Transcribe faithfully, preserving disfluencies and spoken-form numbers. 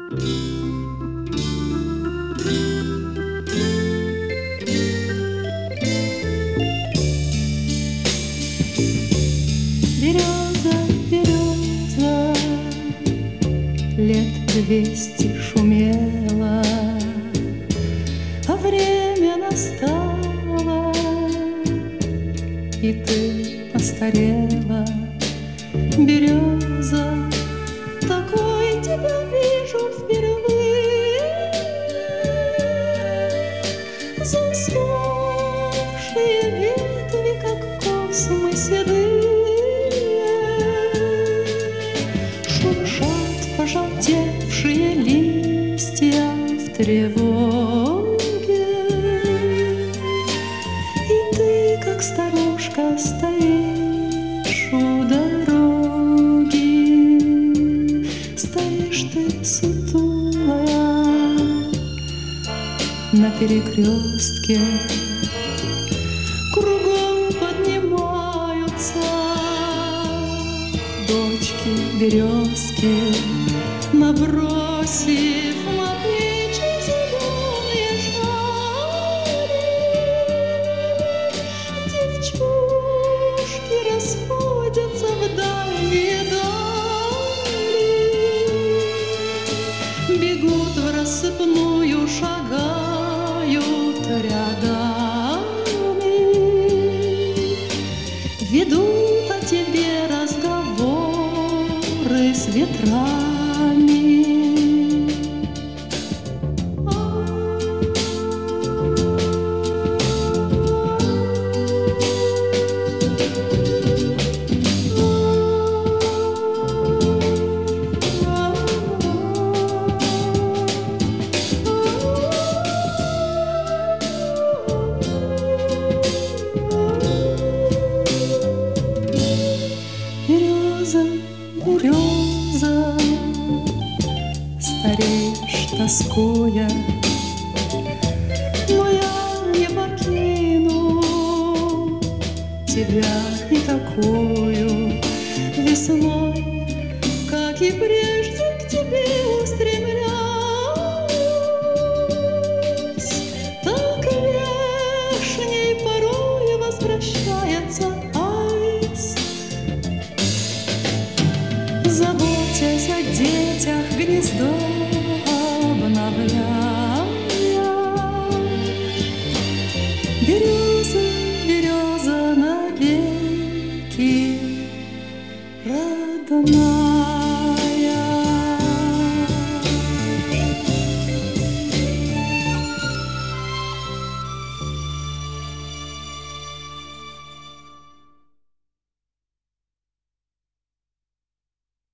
Береза, береза, лет двести шумела, а время настало, и ты постарела. Береза, такой тебя вижу впервые. Засохшие ветви, как космы седые, шуршат пожелтевшие листья в тревоге. И ты, как старушка, стоишь у дороги. Стоишь ты сутулая на перекрестке. Кругом поднимаются дочки березки, набросив на плечи зеленые шали. Девчушки расходятся в дальние дали, бегут в рассыпную, шагают рядами, ведут о тебе разговоры с ветрами. Береза, береза, стареешь, тоскуя, но я не покину тебя и такую. Весной, как и прежде, к тебе устремляюсь. Так вешней порой возвращается аист, заботясь о детях, гнездо обновляя.